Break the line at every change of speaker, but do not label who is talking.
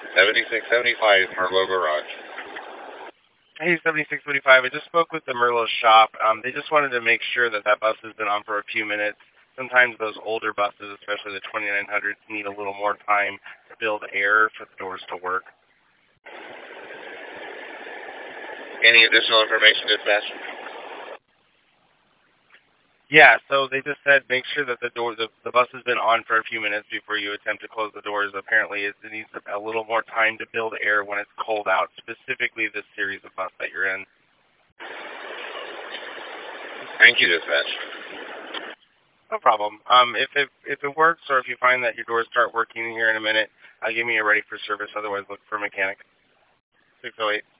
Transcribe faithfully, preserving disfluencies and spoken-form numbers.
seventy-six seventy-five Merlot Garage.
Hey, seventy-six seventy-five, I just spoke with the Merlot shop. Um, they just wanted to make sure that that bus has been on for a few minutes. Sometimes those older buses, especially the twenty-nine hundreds, need a little more time to build air for the doors to work.
Any additional information, dispatch?
Yeah, so they just said make sure that the door, the, the bus has been on for a few minutes before you attempt to close the doors. Apparently, it, it needs a little more time to build air when it's cold out, specifically this series of bus that you're in.
Thank you, dispatch.
No problem. Um, if it if it works, or if you find that your doors start working here in a minute, uh, give me a ready for service. Otherwise, look for a mechanic. six oh eight.